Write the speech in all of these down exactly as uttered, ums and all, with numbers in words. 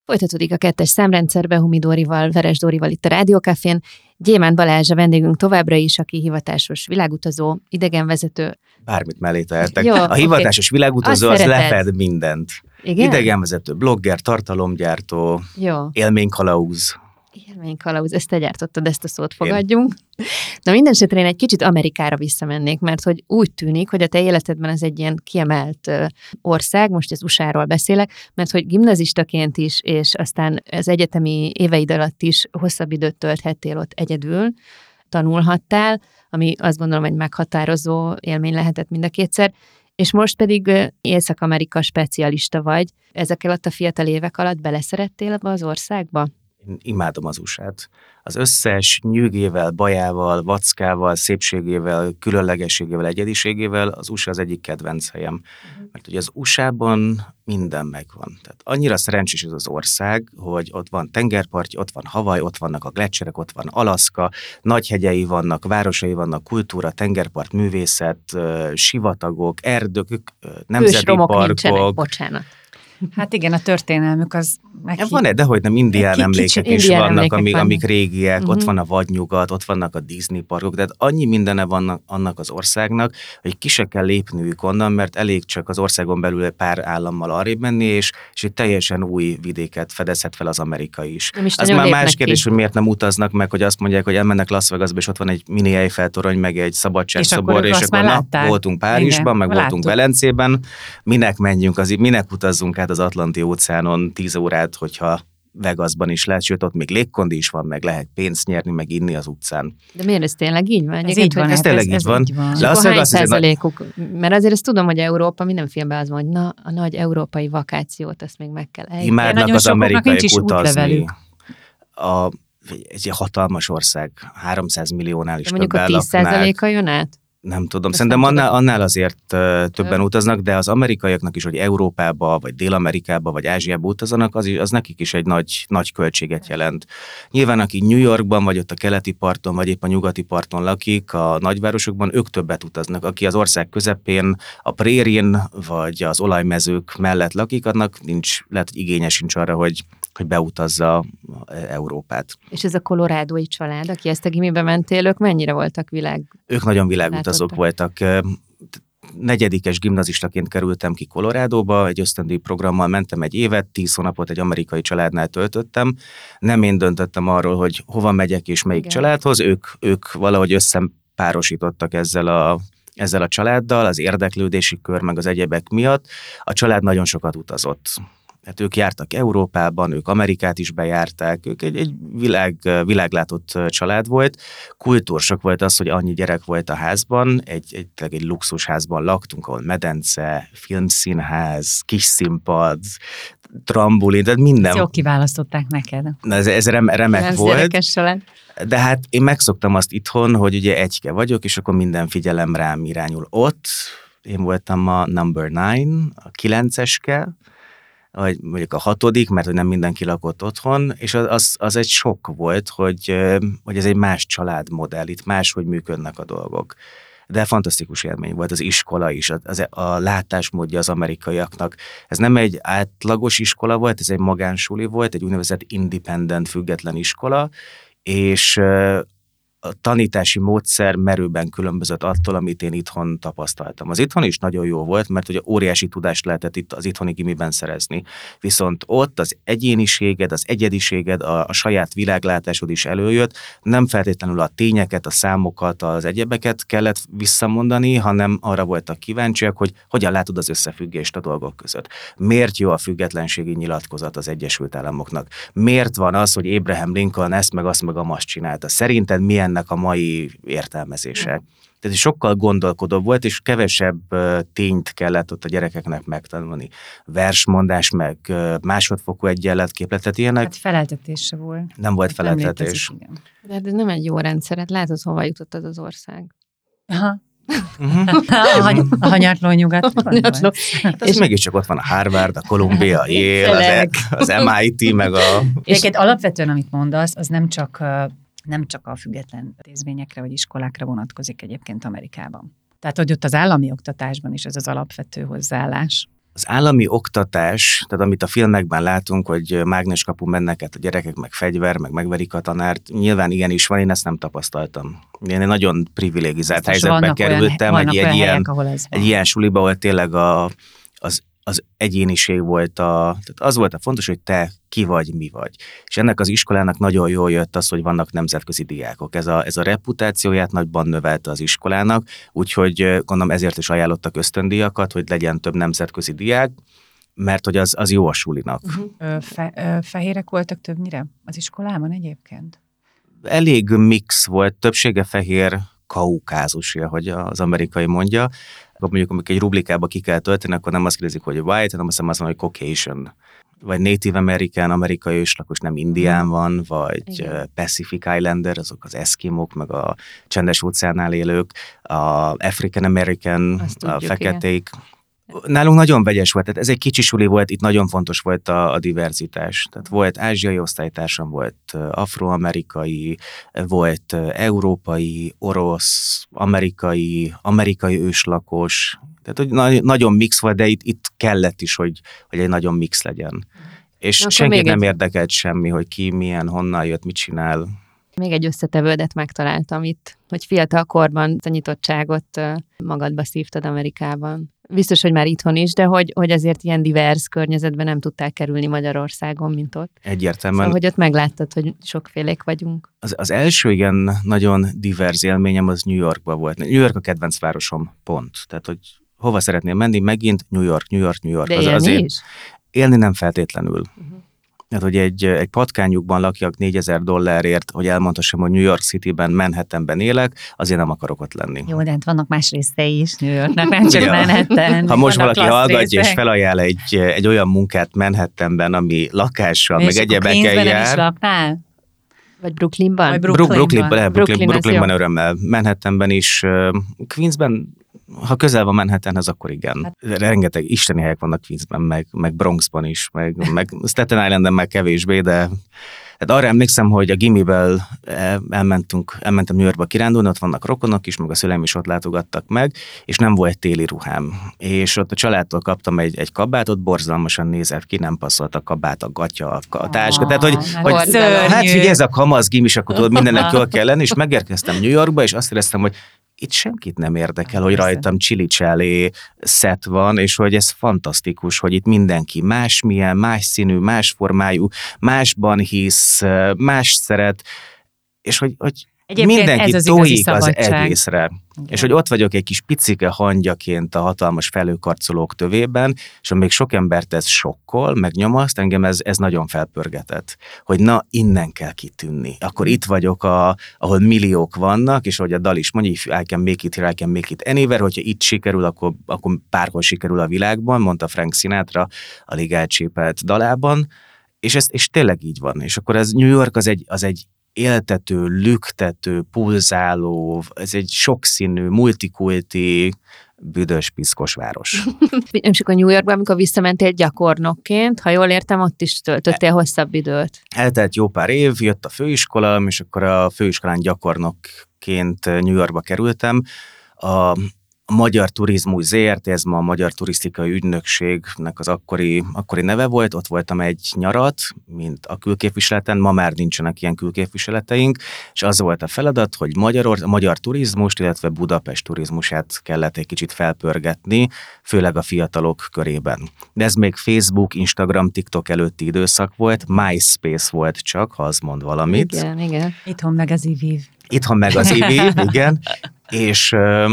Folytatódik a kettes számrendszerbe Humidórival, Veres Dórival itt a Rádiókafén. Gyémánt Balázs a vendégünk továbbra is, aki hivatásos világutazó, idegenvezető. Bármit mellé tehetek. Jó, a hivatásos okay. világutazó Azt az szereted. lefed mindent. Igen? Idegenvezető, blogger, tartalomgyártó, Jó. élménykalauz. Élménykalauz, ezt te gyártottad, ezt a szót fogadjunk. Én. Na minden esetre én egy kicsit Amerikára visszamennék, mert hogy úgy tűnik, hogy a te életedben ez egy ilyen kiemelt ország, most az u es á-ról beszélek, mert hogy gimnazistaként is, és aztán az egyetemi éveid alatt is hosszabb időt tölthettél ott egyedül, tanulhattál, ami azt gondolom egy meghatározó élmény lehetett mind a kétszer, és most pedig Észak-Amerika specialista vagy. Ezek alatt a fiatal évek alatt beleszerettél ebbe az országba? Én imádom az u es á-t. Az összes nyűgével, bajával, vackával, szépségével, különlegességével, egyediségével az u es á az egyik kedvenc helyem. Uh-huh. Mert ugye az u es á-ban minden megvan. Tehát annyira szerencsés ez az ország, hogy ott van tengerpartja, ott van Hawaii, ott vannak a gleccserek, ott van Alaszka, nagy hegyei vannak, városai vannak, kultúra, tengerpart, művészet, sivatagok, erdők, nemzeti parkok. Nincsenek, bocsánat. Hát igen, a történelmük az meg... Van-e, dehogy nem, indián emlékek is indián vannak, emlékek amik, vannak. amik régiek, Uh-huh. ott van a vadnyugat, ott vannak a Disney parkok, tehát annyi mindene van annak az országnak, hogy ki se kell lépniük onnan, mert elég csak az országon belül pár állammal arrébb menni, és, és egy teljesen új vidéket fedezhet fel az amerikai is. is az már más kérdés, ki. hogy miért nem utaznak meg, hogy azt mondják, hogy elmennek Las Vegasba, és ott van egy mini Eiffel torony, meg egy szabadságszobor, és, és akkor na, voltunk Párizsban, igen, meg láttuk. Voltunk Velencében, minek menjünk, az, minek utazzunk át az Atlanti óceánon tíz órát, hogyha Vegasban is lehet, sőt ott még légkondi is van, meg lehet pénzt nyerni, meg inni az utcán. De miért ez tényleg így van? Ez így van, ez tényleg így van. És akkor hány százalékuk? Mert azért ezt tudom, hogy Európa, minden filmben az van, hogy na, a nagy európai vakációt, ezt még meg kell ejteni. Imádnak az amerikaiak utazni. A, ez egy hatalmas ország, háromszáz milliónál is több mondjuk állapnál. A tíz százaléka jön át? Nem tudom, ezt szerintem annál, annál azért uh, többen utaznak, de az amerikaiaknak is, hogy Európába, vagy Dél-Amerikába, vagy Ázsiába utazanak, az, az nekik is egy nagy, nagy költséget jelent. Nyilván, aki New Yorkban, vagy ott a keleti parton, vagy épp a nyugati parton lakik, a nagyvárosokban, ők többet utaznak. Aki az ország közepén, a prérin, vagy az olajmezők mellett lakik, annak nincs, lehet, hogy igénye sincs arra, hogy hogy beutazza Európát. És ez a kolorádói család, aki ezt a gimibe mentél, ők mennyire voltak világ? Ők nagyon világutazók voltak. Negyedikes gimnazistaként kerültem ki Colorádóba, egy ösztöndíj programmal mentem egy évet, tíz hónapot egy amerikai családnál töltöttem. Nem én döntöttem arról, hogy hova megyek és melyik Igen. családhoz, ők, ők valahogy összepárosítottak ezzel a ezzel a családdal, az érdeklődési kör meg az egyebek miatt. A család nagyon sokat utazott. Hát ők jártak Európában, ők Amerikát is bejárták, ők egy, egy világ, világlátott család volt. Kultúrsok volt az, hogy annyi gyerek volt a házban, egy, egy, egy luxusházban laktunk, ahol medence, filmszínház, kis színpad, trambulin, tehát minden. Ezt jól kiválasztották neked. Na, ez, ez rem, remek Nem volt. Család. De hát én megszoktam azt itthon, hogy ugye egyke vagyok, és akkor minden figyelem rám irányul ott. Én voltam a number nine, a kilenceske, vagy mondjuk a hatodik, mert hogy nem mindenki lakott otthon, és az, az, az egy sok volt, hogy, hogy ez egy más családmodell, itt máshogy működnek a dolgok. De fantasztikus élmény volt az iskola is, az, a látásmódja az amerikaiaknak. Ez nem egy átlagos iskola volt, ez egy magánsuli volt, egy úgynevezett independent, független iskola, és a tanítási módszer merőben különbözött attól, amit én itthon tapasztaltam. Az itthon is nagyon jó volt, mert ugye óriási tudást lehetett itt az itthoni gimiben szerezni. Viszont ott az egyéniséged, az egyediséged, a, a saját világlátásod is előjött, nem feltétlenül a tényeket, a számokat, az egyebeket kellett visszamondani, hanem arra voltak kíváncsiak, hogy hogyan látod az összefüggést a dolgok között. Miért jó a függetlenségi nyilatkozat az Egyesült Államoknak? Miért van az, hogy Abraham Lincoln ezt meg azt meg azt csinálta? Szerinted milyen ennek a mai értelmezése. Tehát sokkal gondolkodóbb volt, és kevesebb tényt kellett ott a gyerekeknek megtanulni. Versmondás, meg másodfokú egyenletképlet, tehát ilyenek. Hát feleltetése volt. Nem volt feleltetés. De ez nem egy jó rendszer, hát látod, hova jutott az az ország. Aha. Uh-huh. a, hany- a hanyatló nyugat. Hanyatló. Hát és mégiscsak ott van a Harvard, a Columbia, a Yale, az, az em i té, meg a... És egy alapvetően, amit mondasz, az nem csak... nem csak a független intézményekre vagy iskolákra vonatkozik egyébként Amerikában. Tehát, hogy ott az állami oktatásban is ez az alapvető hozzáállás. Az állami oktatás, tehát amit a filmekben látunk, hogy mágneskapu mennek át a gyerekek, meg fegyver, meg megverik a tanárt, nyilván igenis van, én ezt nem tapasztaltam. Én egy nagyon privilegizált helyzetbe kerültem, olyan, egy, egy, olyan ilyen, helyek, ahol ez egy ilyen suliba, ahol tényleg a, az, az egyéniség volt, a, tehát az volt a fontos, hogy te ki vagy, mi vagy. És ennek az iskolának nagyon jól jött az, hogy vannak nemzetközi diákok. Ez a, ez a reputációját nagyban növelte az iskolának, úgyhogy gondolom ezért is ajánlottak ösztöndíjakat, hogy legyen több nemzetközi diák, mert hogy az, az jó a sulinak. Uh-huh. Fe, fehérek voltak többnyire az iskolában egyébként? Elég mix volt, többsége fehér, kaukázusi, ahogy az amerikai mondja. Mondjuk, amikor egy rublikába ki kell tölteni, akkor nem azt kérdezik, hogy white, hanem azt mondja, hogy Caucasian. Vagy Native American, amerikai őslakos, nem indián van, vagy igen. Pacific Islander, azok az eszkimok, meg a csendes óceánál élők, a African American, azt a tudjuk, feketék. Igen. Nálunk nagyon vegyes volt, tehát ez egy kicsi suli volt, itt nagyon fontos volt a, a diverzitás. Tehát volt ázsiai osztálytársam, volt afroamerikai, volt európai, orosz, amerikai, amerikai őslakos. Tehát hogy na, nagyon mix volt, de itt, itt kellett is, hogy, hogy egy nagyon mix legyen. És na, senkit nem egy... érdekelt semmi, hogy ki, milyen, honnan jött, mit csinál. Még egy összetevődet megtaláltam itt, hogy fiatal korban a nyitottságot magadba szívtad Amerikában. Biztos, hogy már itthon is, de hogy, hogy azért ilyen divers környezetben nem tudtál kerülni Magyarországon, mint ott. Egyértelműen. Szóval, hogy ott megláttad, hogy sokfélék vagyunk. Az, az első ilyen nagyon divers élményem az New Yorkban volt. New York a kedvenc városom, pont. Tehát, hogy hova szeretnél menni, megint New York, New York, New York. De az, élni azért, is? Élni nem feltétlenül. Uh-huh. Hát, hogy egy, egy patkányukban lakjak négyezer dollárért, hogy elmondhassam, hogy New York Cityben, Manhattanben élek, azért nem akarok ott lenni. Jó, de hát vannak más részei is New Yorknak, nem csak ja. Manhattan. Ha most valaki hallgatja részek. És felajánl egy, egy olyan munkát Manhattanben, ami lakással, és meg egyebekkel jár. És is laknál? Vagy Brooklynban? Vagy Brooklynban. Brooklynban, Brooklyn, Brooklyn, Brooklynban örömmel. Manhattanben is, Queensben, ha közel van Manhattanhez, akkor igen. Hát. Rengeteg isteni helyek vannak Queensben, meg, meg Bronxban is, meg, meg Staten Islanden meg kevésbé, de hát arra emlékszem, hogy a gimivel elmentünk, elmentem New Yorkba kirándulni, ott vannak rokonok is, meg a szüleim is ott látogattak meg, és nem volt téli ruhám. És ott a családtól kaptam egy, egy kabátot, borzalmasan nézett ki, nem passzolt a kabát, a gatya, a, a táska. Tehát, hogy, hogy hát figyelj, ez a kamasz gimis, akkor tudod, mindennek jól kell lenni, és megérkeztem New Yorkba, és azt éreztem, hogy itt senkit nem érdekel, hogy rajtam Chili Charlie szett van, és hogy ez fantasztikus, hogy itt mindenki másmilyen, más színű, más formájú, másban hisz, más szeret, és hogy, hogy mindenki tojik az egészre. Igen. És hogy ott vagyok egy kis picike hangyaként a hatalmas felőkarcolók tövében, és még sok embert ez sokkol, megnyomaszt, engem ez, ez nagyon felpörgetett, hogy na, innen kell kitűnni. Akkor itt vagyok, a, ahol milliók vannak, és ahogy a dal is mondja, I can make it here, I can make it anywhere, hogyha itt sikerül, akkor, akkor bárhol sikerül a világban, mondta Frank Sinatra a ligálcsépelt dalában, és, ez, és tényleg így van. És akkor ez New York az egy, az egy éltető, lüktető, pulzáló, ez egy sokszínű, multikulti, büdös, piszkos város. És akkor New Yorkban, amikor visszamentél gyakornokként, ha jól értem, ott is töltöttél hosszabb időt. Eltelt jó pár év, jött a főiskola, és akkor a főiskolán gyakornokként New Yorkba kerültem. A A Magyar Turizmus zé er té, ez ma a Magyar Turisztikai Ügynökségnek az akkori, akkori neve volt, ott voltam egy nyarat, mint a külképviseleten, ma már nincsenek ilyen külképviseleteink, és az volt a feladat, hogy Magyaror, a magyar turizmust, illetve Budapest turizmusát kellett egy kicsit felpörgetni, főleg a fiatalok körében. De ez még Facebook, Instagram, TikTok előtti időszak volt, MySpace volt csak, ha az mond valamit. Igen, igen. Itthon meg az ivív. Itthon meg az ivív, igen, és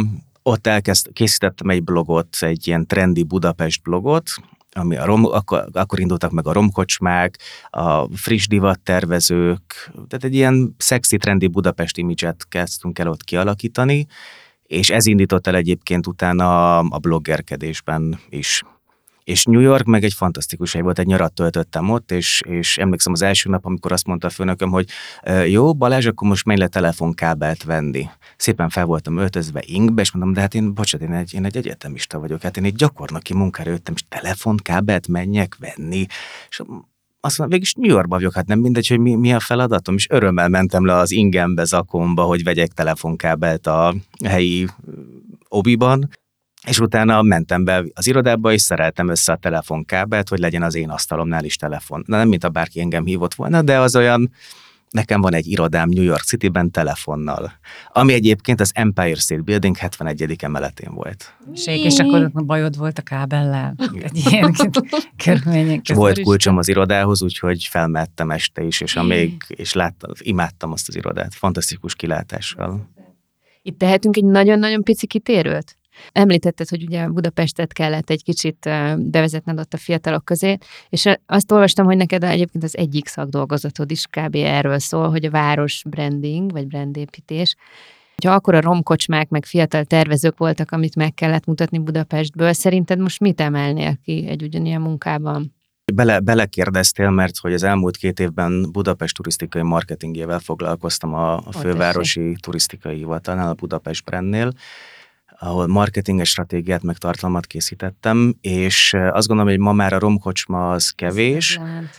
ott elkezd, készítettem egy blogot, egy ilyen trendi Budapest blogot, ami a rom, akkor, akkor indultak meg a romkocsmák, a friss divat tervezők, tehát egy ilyen szexi, trendi Budapest imidzset kezdtünk el ott kialakítani, és ez indított el egyébként utána a, a bloggerkedésben is. És New York meg egy fantasztikus hely volt, egy nyarat töltöttem ott, és, és emlékszem az első nap, amikor azt mondta a főnököm, hogy jó, Balázs, akkor most menj le telefonkábelt venni. Szépen fel voltam öltözve ingbe, és mondom, de hát én, bocsánat, én egy, én egy egyetemista vagyok, hát én egy gyakornoki munkára jöttem, és telefonkábelt menjek venni. És azt mondom, végülis New Yorkban vagyok, hát nem mindegy, hogy mi, mi a feladatom, és örömmel mentem le az ingembe, zakomba, hogy vegyek telefonkábelt a helyi obiban. és utána mentem be az irodába, és szereltem össze a telefonkábelt, hogy legyen az én asztalomnál is telefon. Na, nem, mint a bárki engem hívott volna, de az olyan, nekem van egy irodám New York Cityben telefonnal, ami egyébként az Empire State Building hetvenegyedik emeletén volt. És akkor bajod volt a kábellel? Egy ilyen körülmények között. Volt kulcsom az irodához, úgyhogy felmehettem este is, és, amíg, és láttam, imádtam azt az irodát. Fantasztikus kilátással. Itt tehetünk egy nagyon-nagyon pici kitérőt? Említetted, hogy ugye Budapestet kellett egy kicsit bevezetned ott a fiatalok közé, és azt olvastam, hogy neked egyébként az egyik szakdolgozatod is kb. Erről szól, hogy a város branding, vagy brandépítés. Ha akkor a romkocsmák, meg fiatal tervezők voltak, amit meg kellett mutatni Budapestből, szerinted most mit emelnél ki egy ugyanilyen munkában? Bele, belekérdeztél, mert hogy az elmúlt két évben Budapest turisztikai marketingjével foglalkoztam a, a fővárosi turisztikai hivatalnál, a Budapest Brandnél, ahol marketinges stratégiát meg tartalmat készítettem, és azt gondolom, hogy ma már a romkocsma az kevés.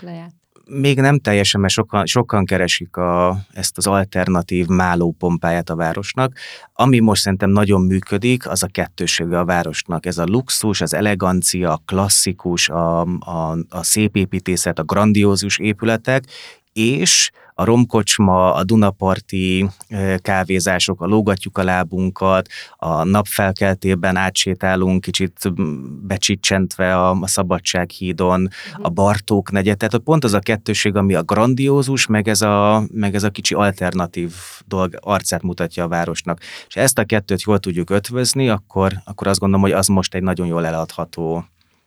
Még nem teljesen, mert sokan, sokan keresik a, ezt az alternatív málópompáját a városnak. Ami most szerintem nagyon működik, az a kettősége a városnak. Ez a luxus, az elegancia, a klasszikus, a, a, a szép építészet, a grandiózus épületek, és a romkocsma, a dunaparti kávézások, a lógatjuk a lábunkat, a napfelkeltében átsétálunk kicsit becsicsentve a, a Szabadsághídon, a Bartók negyed, tehát pont az a kettőség, ami a grandiózus, meg ez a, meg ez a kicsi alternatív dolg arcát mutatja a városnak. És ezt a kettőt jól tudjuk ötvözni, akkor, akkor azt gondolom, hogy az most egy nagyon jól eladható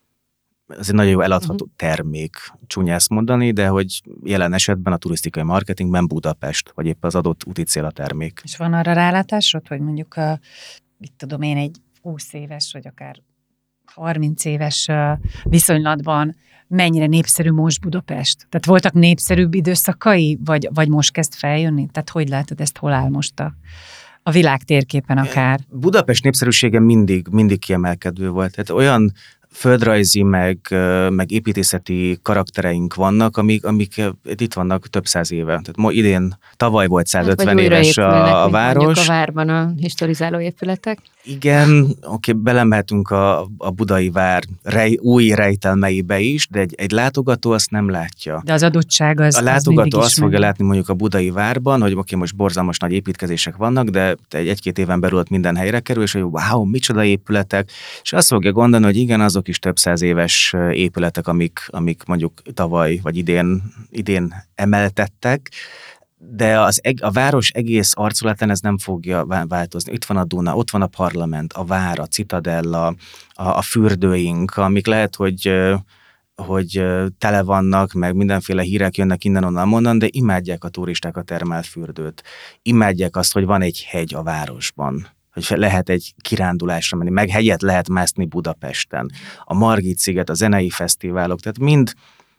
ez egy nagyon jó eladható termék, csúnya ezt mondani, de hogy jelen esetben a turisztikai marketingben Budapest, vagy éppen az adott úti cél a termék. És van arra rálátásod, hogy mondjuk, a, mit tudom én, egy húsz éves, vagy akár harminc éves viszonylatban mennyire népszerű most Budapest? Tehát voltak népszerűbb időszakai, vagy, vagy most kezd feljönni? Tehát hogy látod ezt, hol áll most a, a világ térképen akár? Budapest népszerűsége mindig, mindig kiemelkedő volt. Tehát olyan földrajzi, meg, meg építészeti karaktereink vannak, amik, amik itt vannak több száz éve. Tehát ma idén, tavaly volt százötven hát, éves a, a város. A várban a historizáló épületek. Igen, oké, belemehetünk a, a budai vár rej, új rejtelmeibe is, de egy, egy látogató azt nem látja. De az adottság az A látogató az azt fogja látni mondjuk a budai várban, hogy oké, most borzalmas nagy építkezések vannak, de egy, egy-két éven belül ott minden helyre kerül, és hogy wow, micsoda épületek, és azt fogja gondolni, hogy igen, azok is több száz éves épületek, amik, amik mondjuk tavaly vagy idén, idén emeltettek, de az, a város egész arculatán ez nem fogja változni. Itt van a Duna, ott van a parlament, a vár, a Citadella, a, a fürdőink, amik lehet, hogy, hogy tele vannak, meg mindenféle hírek jönnek innen-onnan-onnan, de imádják a turisták a termálfürdőt. Imádják azt, hogy van egy hegy a városban, hogy lehet egy kirándulásra menni, meg hegyet lehet mászni Budapesten. A Margit-sziget, a zenei fesztiválok, tehát mind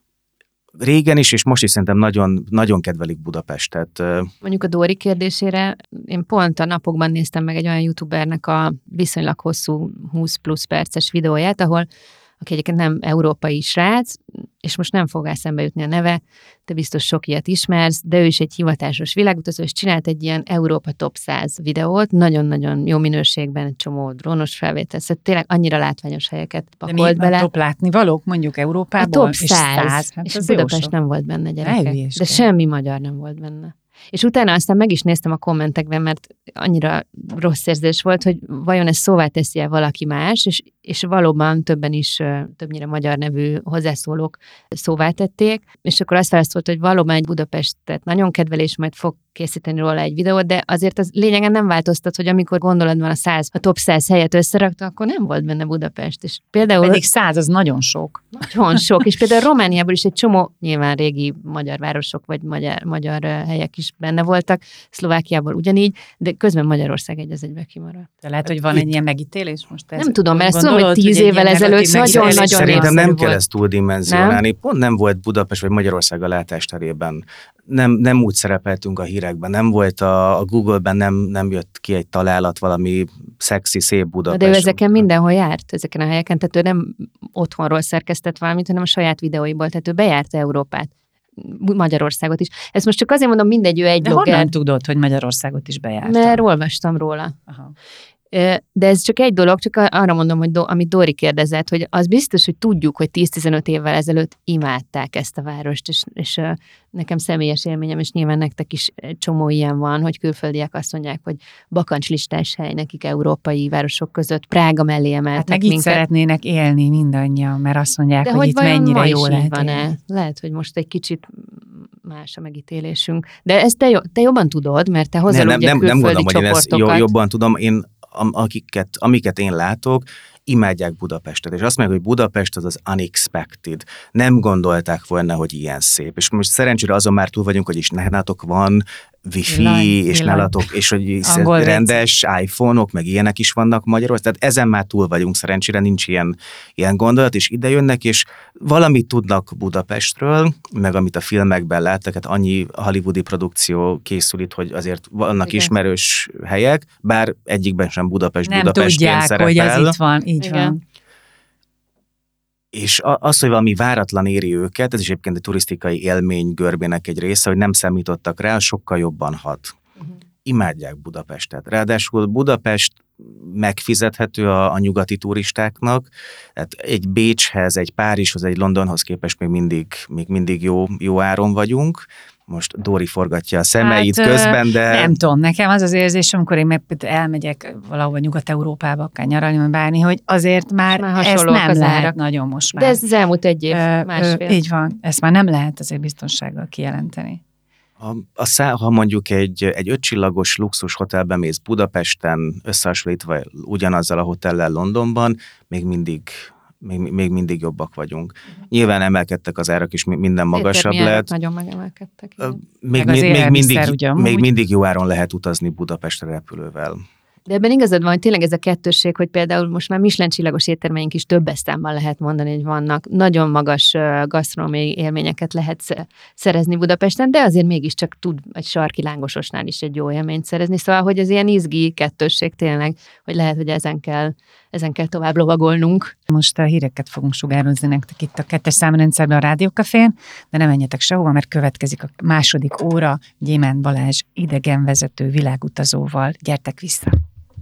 régen is, és most is szerintem nagyon, nagyon kedvelik Budapestet. Mondjuk a Dóri kérdésére, én pont a napokban néztem meg egy olyan youtubernek a viszonylag hosszú húsz plusz perces videóját, ahol aki egyébként nem európai srác, és most nem fog eszembe jutni a neve, te biztos sok ilyet ismersz, de ő is egy hivatásos világutazó, és csinált egy ilyen Európa top száz videót, nagyon-nagyon jó minőségben, egy csomó drónos felvétel, szóval tényleg annyira látványos helyeket pakolt bele. De mi a top látnivalók mondjuk Európából? A top száz, és, száz. Hát és Budapest nem volt benne, gyerekek. De semmi magyar nem volt benne. És utána aztán meg is néztem a kommentekben, mert annyira rossz érzés volt, hogy vajon ez szóvá teszi-e valaki más, és, és valóban többen is, többnyire magyar nevű hozzászólók szóvá tették, és akkor azt válaszolt, hogy valóban egy Budapestet nagyon kedvel, és majd fog készíteni róla egy videót, de azért az lényegen nem változtat, hogy amikor gondolatban a száz, a top száz helyet összerakta, akkor nem volt benne Budapest. És például pedig száz az nagyon sok. Nagyon sok, és például Romániából is egy csomó, nyilván régi magyar városok, vagy magyar, magyar helyek is benne voltak, Szlovákiából ugyanígy, de közben Magyarország egy az egybe kimaradt. De lehet, hogy van egy ilyen megítélés most? Nem tudom, mert ezt tudom, hogy tíz évvel ezelőtt nagyon-nagyon Szerintem nem kell ezt túldimenzionálni. Pont nem volt Budapest vagy Magyarország a látásterében. Nem, nem úgy szerepeltünk a hírekben, nem volt a, a Google-ben, nem, nem jött ki egy találat, valami szexi, szép Budapest. De ő ezeken mindenhol járt, ezeken a helyeken, tehát ő nem otthonról szerkesztett valamit, hanem a saját videóiból, tehát ő bejárta Európát, Magyarországot is. Ezt most csak azért mondom, mindegy, ő egy De blogger. honnan tudod, hogy Magyarországot is bejárta? Mert olvastam róla. Aha. De ez csak egy dolog, csak arra mondom, hogy do, amit Dori kérdezett, hogy az biztos, hogy tudjuk, hogy tíz-tizenöt évvel ezelőtt imádták ezt a várost, és, és nekem személyes élményem, és nyilván nektek is egy csomó ilyen van, hogy külföldiek azt mondják, hogy bakancslistás hely nekik európai városok között, Prága mellé emeltek hát meg minket. így szeretnének élni mindannyian, mert azt mondják, de hogy, hogy itt mennyire jó lehet van-e? Lehet, hogy most egy kicsit más a megítélésünk. De ezt te, jo- te jobban tudod, mert te hozol nem, ugye nem, külföldi nem gondolom, hogy én ezt csoportokat. jobban tudom. Én, akiket, amiket én látok, imádják Budapestet, és azt mondják, hogy Budapest az az unexpected. Nem gondolták volna, hogy ilyen szép. És most szerencsére azon már túl vagyunk, hogy is nálatok van wifi, Villany, és villany. nálatok, és hogy Angol rendes iPhone-ok, meg ilyenek is vannak Magyarországon, tehát ezen már túl vagyunk, szerencsére nincs ilyen, ilyen gondolat, és ide jönnek, és valamit tudnak Budapestről, meg amit a filmekben láttak, hát annyi hollywoodi produkció készül itt, hogy azért vannak Igen. ismerős helyek, bár egyikben sem Budapest Nem Budapestként tudják, szerepel. hogy ez itt van, így Igen. van. És az, hogy valami váratlan éri őket, ez is egyébként egy turisztikai élmény görbének egy része, hogy nem számítottak rá, sokkal jobban hat. Uh-huh. Imádják Budapestet. Ráadásul Budapest megfizethető a, a nyugati turistáknak, tehát egy Bécshez, egy Párizshoz, egy Londonhoz képest még mindig, még mindig jó, jó áron vagyunk. Most Dori forgatja a szemeit hát, közben, de... Nem tudom, nekem az az érzés, amikor én meg elmegyek valahova Nyugat-Európába, akár nyaralni, vagy bármi, hogy azért már, már ezt nem lehet árak. Nagyon most már. De ez az elmúlt egy év, ö, másfél. Ö, így van, ezt már nem lehet azért biztonsággal kijelenteni. A, a szá, ha mondjuk egy, egy ötcsillagos luxus hotelbe mész Budapesten, összehasonlítva ugyanazzal a hotellel Londonban, még mindig... Még, még mindig jobbak vagyunk. Nyilván emelkedtek az árak, és minden magasabb lett. Nagyon megemelkedtek. Még, még, még, mindig, még mindig jó áron lehet utazni Budapestre repülővel. De ebben igazad van, hogy tényleg ez a kettősség, hogy például most már Michelin csillagos éttermeink is több számban lehet mondani, hogy vannak. Nagyon magas gasztronómiai élményeket lehet szerezni Budapesten, de azért mégiscsak tud egy sarki lángososnál is egy jó élményt szerezni. Szóval, hogy ez ilyen izgi kettősség tényleg, hogy lehet, hogy ezen kell, ezen kell tovább lovagolnunk. Most a híreket fogunk sugározni nektek itt a kettes számrendszerben a Rádiókafén, de nem menjetek sehova, mert következik a második óra Gyémánt Balázs idegenvezető világutazóval. Gyertek vissza!